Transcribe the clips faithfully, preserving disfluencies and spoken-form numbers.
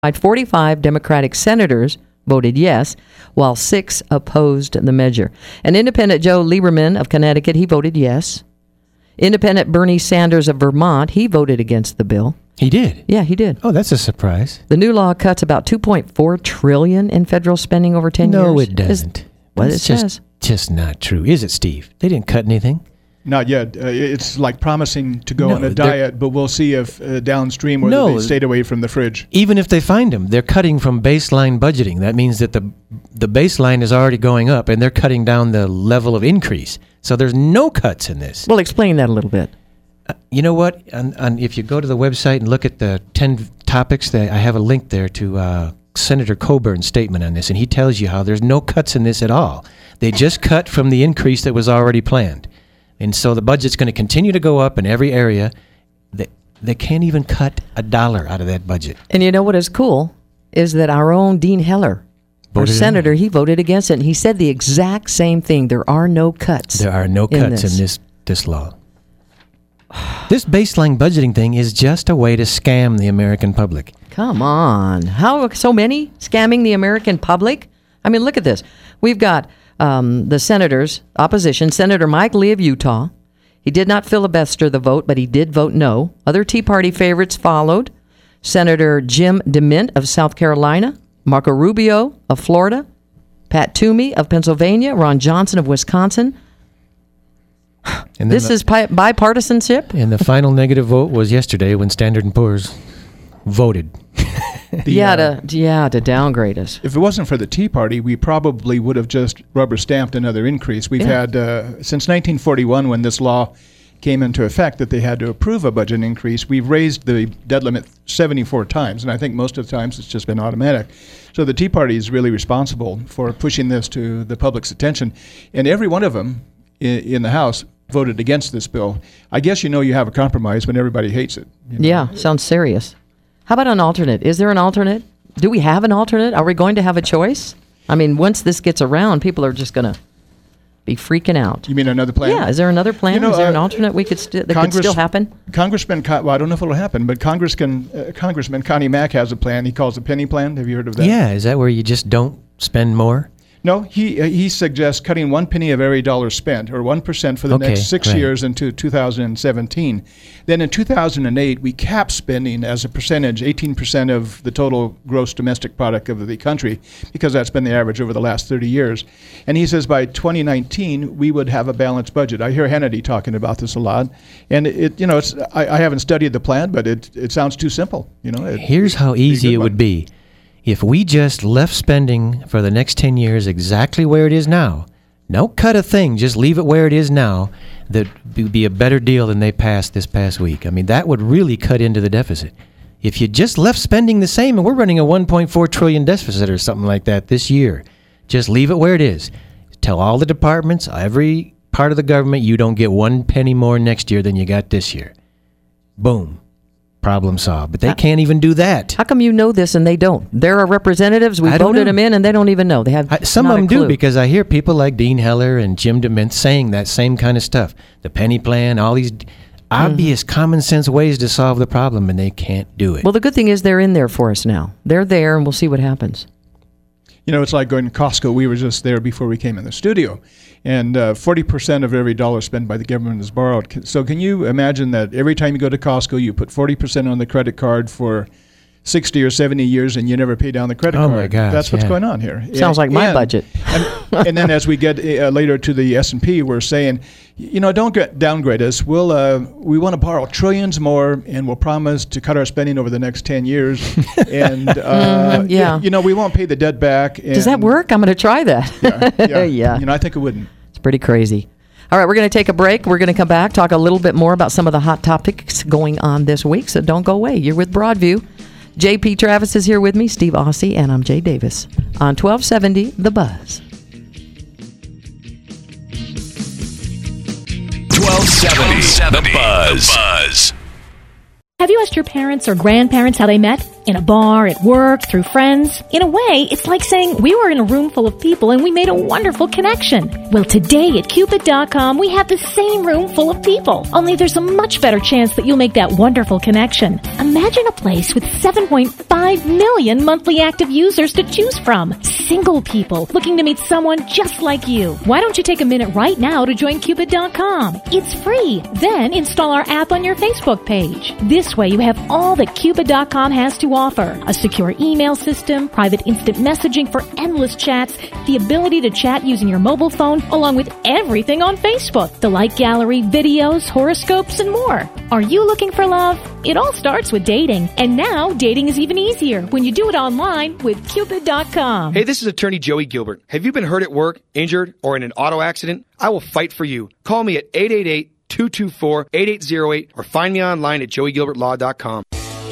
forty-five Democratic senators voted yes, while six opposed the measure. And independent Joe Lieberman of Connecticut, he voted yes. Independent Bernie Sanders of Vermont, he voted against the bill. He did? Yeah, he did. Oh, that's a surprise. The new law cuts about two point four trillion dollars in federal spending over ten no, years. No, it doesn't. Is what it's it just, says. Just not true. Is it, Steve? They didn't cut anything. Not yet. Uh, it's like promising to go No, on a they're- diet, but we'll see if uh, downstream whether No. they stayed away from the fridge. Even if they find them, they're cutting from baseline budgeting. That means that the the baseline is already going up, and they're cutting down the level of increase. So there's no cuts in this. Well, explain that a little bit. Uh, you know what? On, on, if you go to the website and look at the ten topics, that I have a link there to uh, Senator Coburn's statement on this, and he tells you how there's no cuts in this at all. They just cut from the increase that was already planned. And so the budget's going to continue to go up in every area. They, they can't even cut a dollar out of that budget. And you know what is cool is that our own Dean Heller, our Voted senator, he voted against it, and he said the exact same thing. There are no cuts. There are no in cuts this. in this, this law. This baseline budgeting thing is just a way to scam the American public. Come on. How so many scamming the American public? I mean, look at this. We've got um, the senators, opposition, Senator Mike Lee of Utah. He did not filibuster the vote, but he did vote no. Other Tea Party favorites followed. Senator Jim DeMint of South Carolina, Marco Rubio of Florida, Pat Toomey of Pennsylvania, Ron Johnson of Wisconsin. And then This the, is pi- bipartisanship? And the final negative vote was yesterday when Standard and Poor's voted. The, yeah, uh, to yeah to downgrade us. If it wasn't for the Tea Party, we probably would have just rubber stamped another increase. We've Yeah. had, uh, since nineteen forty-one, when this law came into effect, that they had to approve a budget increase, we've raised the debt limit seventy-four times, and I think most of the times it's just been automatic. So the Tea Party is really responsible for pushing this to the public's attention, and every one of them in, in the House voted against this bill. I guess you know you have a compromise when everybody hates it. you know. Yeah, sounds serious. How about an alternate? Is there an alternate? Do we have an alternate? Are we going to have a choice? I mean, once this gets around, people are just going to be freaking out. You mean another plan? Yeah, is there another plan? You know, is there an uh, alternate we could st- that Congress- could still happen? Congressman, Con- well, I don't know if it'll happen, but Congress can, uh, Congressman Connie Mack has a plan. He calls it penny plan. Have you heard of that? Yeah, is that where you just don't spend more? No, he uh, he suggests cutting one penny of every dollar spent, or one percent for the Okay, next six right. years into two thousand seventeen. Then in two thousand eight, we capped spending as a percentage, eighteen percent of the total gross domestic product of the country, because that's been the average over the last thirty years. And he says by twenty nineteen, we would have a balanced budget. I hear Hannity talking about this a lot. And it, you know, it's I, I haven't studied the plan, but it it sounds too simple. You know, it, Here's how it'd be a easy good it one. would be. If we just left spending for the next ten years exactly where it is now, no cut a thing, just leave it where it is now, that would be a better deal than they passed this past week. I mean, that would really cut into the deficit. If you just left spending the same, and we're running a one point four trillion deficit or something like that this year, just leave it where it is. Tell all the departments, every part of the government, you don't get one penny more next year than you got this year. Boom. Problem solved. But they Uh, can't even do that. How come you know this and they don't? There are representatives, we I don't voted know. them in, and they don't even know. They have I, some not of a them do clue. because I hear people like Dean Heller and Jim DeMint saying that same kind of stuff. The penny plan, all these obvious common sense ways to solve the problem, and they can't do it. Well, the good thing is they're in there for us now. They're there, and we'll see what happens. You know, it's like going to Costco. We were just there before we came in the studio. And uh, forty percent of every dollar spent by the government is borrowed. C- So can you imagine that every time you go to Costco, you put forty percent on the credit card for sixty or seventy years and you never pay down the credit Oh, card? my gosh, That's what's yeah. going on here. Sounds like my And- budget. And, and then as we get uh, later to the S and P, we're saying, you know, don't get, downgrade us. We'll uh, we want to borrow trillions more, and we'll promise to cut our spending over the next ten years. And uh, Mm, yeah. you know, we won't pay the debt back. And Does that work? I'm going to try that. Yeah, yeah. Yeah. You know, I think it wouldn't. It's pretty crazy. All right, we're going to take a break. We're going to come back, talk a little bit more about some of the hot topics going on this week. So don't go away. You're with Broadview. J P Travis is here with me, Steve Aussie, and I'm Jay Davis on twelve seventy The Buzz. twelve seventy The Buzz. Have you asked your parents or grandparents how they met? In a bar, at work, through friends. In a way, it's like saying we were in a room full of people and we made a wonderful connection. Well, today at Cupid dot com, we have the same room full of people. Only there's a much better chance that you'll make that wonderful connection. Imagine a place with seven point five million monthly active users to choose from. Single people looking to meet someone just like you. Why don't you take a minute right now to join Cupid dot com? It's free. Then install our app on your Facebook page. This way you have all that Cupid dot com has to offer. A secure email system, private instant messaging for endless chats, the ability to chat using your mobile phone, along with everything on Facebook, the like gallery, videos, horoscopes, and more. Are you looking for love? It all starts with dating. And now dating is even easier when you do it online with Cupid dot com. Hey, this is attorney Joey Gilbert. Have you been hurt at work, injured, or in an auto accident? I will fight for you. Call me at eight eight eight, two two four, eight eight zero eight or find me online at joey gilbert law dot com.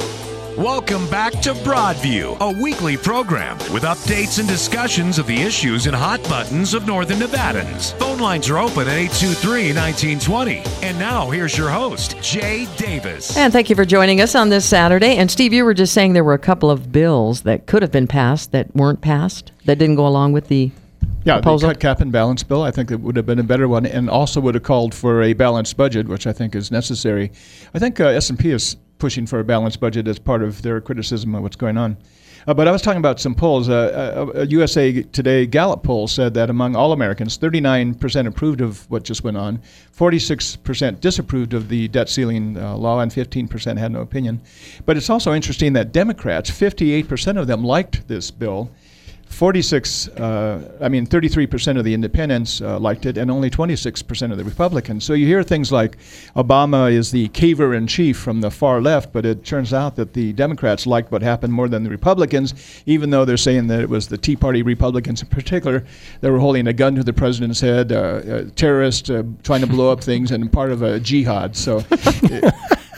Welcome back to Broadview, a weekly program with updates and discussions of the issues and hot buttons of Northern Nevadans. Phone lines are open at eight two three, one nine two zero. And now, here's your host, Jay Davis. And thank you for joining us on this Saturday. And Steve, you were just saying there were a couple of bills that could have been passed that weren't passed, that didn't go along with the Yeah, proposal. the cut, cap, and balance bill, I think it would have been a better one, and also would have called for a balanced budget, which I think is necessary. I think uh, S and P is pushing for a balanced budget as part of their criticism of what's going on. Uh, but I was talking about some polls. Uh, a, a U S A Today Gallup poll said that among all Americans, thirty-nine percent approved of what just went on, forty-six percent disapproved of the debt ceiling uh, law, and fifteen percent had no opinion. But it's also interesting that Democrats, fifty-eight percent of them liked this bill. forty-six, uh, I mean, thirty-three percent of the independents uh, liked it, and only twenty-six percent of the Republicans. So you hear things like Obama is the caver-in-chief from the far left, but it turns out that the Democrats liked what happened more than the Republicans, even though they're saying that it was the Tea Party Republicans in particular that were holding a gun to the president's head, uh, uh, terrorists uh, trying to blow up things, and part of a jihad. So. It,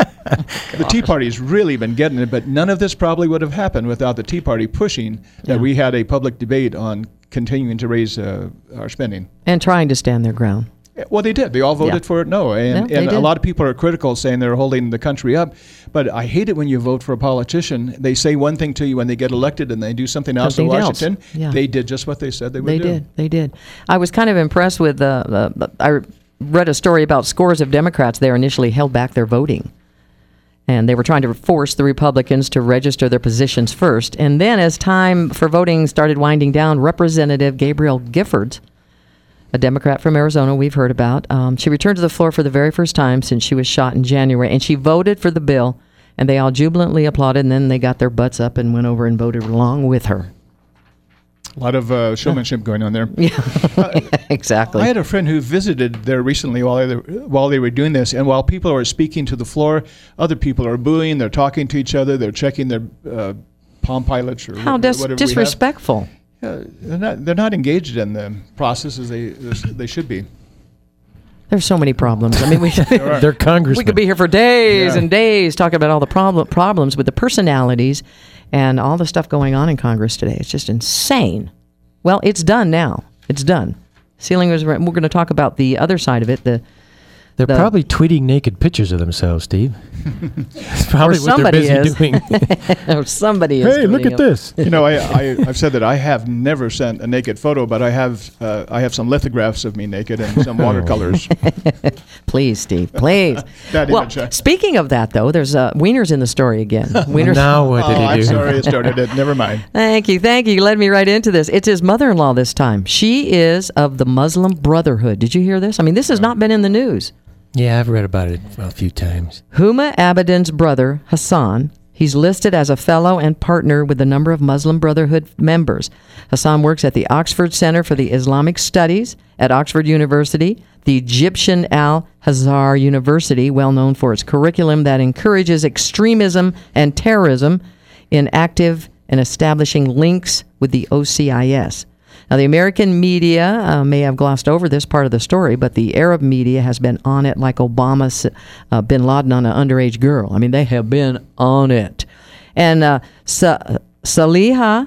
The Tea Party's really been getting it, but none of this probably would have happened without the Tea Party pushing that Yeah. we had a public debate on continuing to raise uh, our spending. and trying to stand their ground. Well, they did. They all voted Yeah. for it no. And, Yeah, they and a did. lot of people are critical, saying they're holding the country up. But I hate it when you vote for a politician. They say one thing to you when they get elected, and they do something else Something in else. Washington. Yeah. They did just what they said they would They do. did. They did. I was kind of impressed with, uh, uh, I read a story about scores of Democrats there initially held back their voting. And they were trying to force the Republicans to register their positions first. And then as time for voting started winding down, Representative Gabrielle Giffords, a Democrat from Arizona we've heard about, um, she returned to the floor for the very first time since she was shot in January. And she voted for the bill, and they all jubilantly applauded, and then they got their butts up and went over and voted along with her. A lot of uh, showmanship going on there. Exactly. I had a friend who visited there recently while they, while they were doing this, and while people are speaking to the floor, other people are booing, they're talking to each other, they're checking their uh, Palm Pilots or How wh- dis- whatever disrespectful. we have. Yeah, they're not they're not engaged in the process as they as they should be. There's so many problems. I mean, we They're congressmen. we could be here for days Yeah. and days talking about all the problem problems with the personalities and all the stuff going on in Congress today. It's just insane. Well, it's done now. It's done. Ceiling was. We're going to talk about the other side of it. The They're the- probably tweeting naked pictures of themselves, Steve. That's probably Or what they're somebody busy is. doing. or somebody is. Hey, look tweeting at them. this. You know, I, I I've said that I have never sent a naked photo, but I have uh, I have some lithographs of me naked and some watercolors. Please, Steve. Please. That well, image, uh, speaking of that, though, there's uh, Wiener's in the story again. Wiener's. Now what did oh, he I'm do? sorry I started it. Never mind. Thank you, thank you. You led me right into this. It's his mother-in-law this time. She is of the Muslim Brotherhood. Did you hear this? I mean, this has not been in the news. Yeah, I've read about it a few times. Huma Abedin's brother, Hassan, he's listed as a fellow and partner with a number of Muslim Brotherhood members. Hassan works at the Oxford Center for the Islamic Studies at Oxford University, the Egyptian Al-Azhar University, well known for its curriculum that encourages extremism and terrorism, in active and establishing links with the O C I S. Now, the American media uh, may have glossed over this part of the story, but the Arab media has been on it like Obama, uh, bin Laden on an underage girl. I mean, they have been on it. And uh, Sa- Saliha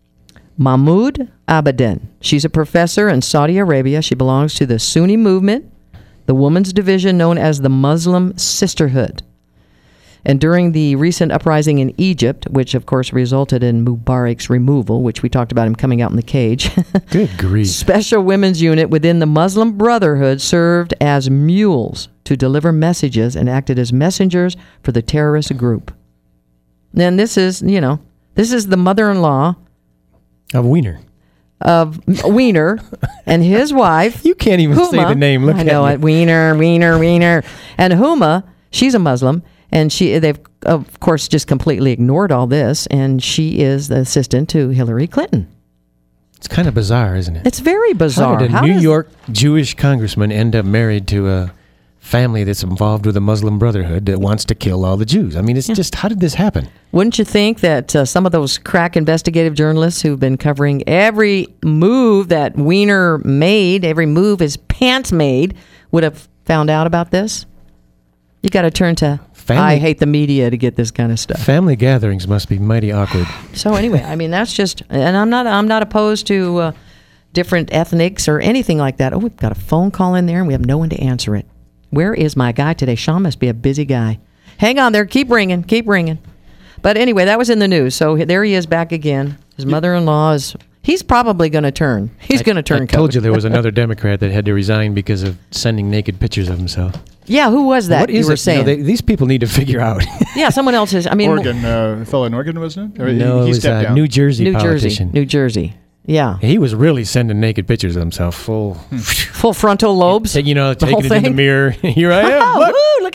Mahmoud Abedin, she's a professor in Saudi Arabia. She belongs to the Sunni movement, the women's division known as the Muslim Sisterhood. And during the recent uprising in Egypt, which of course resulted in Mubarak's removal, which we talked about him coming out in the cage, Good grief. Special Women's Unit within the Muslim Brotherhood served as mules to deliver messages and acted as messengers for the terrorist group. And this is, you know, this is the mother-in-law Of Wiener. of Wiener and his wife. You can't even say Huma. the name. Look I at know you. it. Wiener, Wiener, Wiener. And Huma, she's a Muslim, and she they've of course just completely ignored all this, and she is the assistant to Hillary Clinton. It's kind of bizarre, isn't it? It's very bizarre. How did a How New does- York Jewish congressman end up married to a family that's involved with the Muslim Brotherhood that wants to kill all the Jews? I mean, it's just, how did this happen? Wouldn't you think that uh, some of those crack investigative journalists who've been covering every move that Wiener made, every move his pants made, would have found out about this? You got to turn to Family- I hate the media to get this kind of stuff. Family gatherings must be mighty awkward. So anyway, I mean that's just, and I'm not I'm not opposed to uh, different ethnics or anything like that. Oh, we've got a phone call in there and we have no one to answer it. Where is my guy today? Sean must be a busy guy. Hang on there, keep ringing, keep ringing. But anyway, that was in the news. So there he is back again. His mother-in-law is. He's probably going to turn. He's going to turn. I told coat. you there was another Democrat that had to resign because of sending naked pictures of himself. Yeah, who was that? What is you were it? saying? You know, they, these people need to figure out. Yeah, someone else is. I mean, Oregon, uh, fellow in Oregon, wasn't it? Or he- no, he it was stepped a down. New Jersey New Jersey, politician. New Jersey. Yeah, He was really sending naked pictures of himself, full, full frontal lobes. you know, The whole taking it in the thing? mirror. Here I am. Oh, Look. woo, look